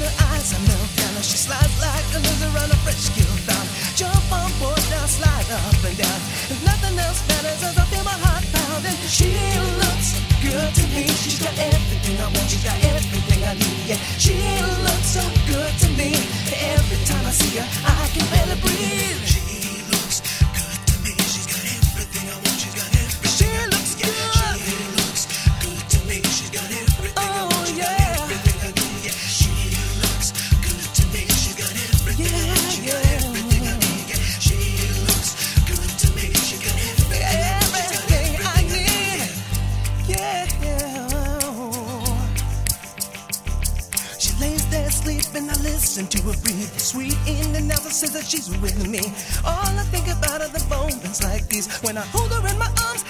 her eyes are melt down, and she slides like a loser on a fresh kill down. Jump on board now, slide up and down. If nothing else matters, as I feel my heart pounding. She looks good to me. She's got everything I want. She's got everything I need. Yeah, she looks so good to me. Every time I see her, I can barely breathe. She looks good to me. She's got everything I want. She's got everything. She looks good. She looks good to me. She's got everything I want. She's got everything I need. Yeah, she looks good to me. She's got everything I want. She's got everything I need. Yeah, she looks good to me. She's got everything I need. Yeah. She lays there sleeping, I listen to her breathe. Sweet in and out, says that she's with me. All I think about are the moments like these when I hold her in my arms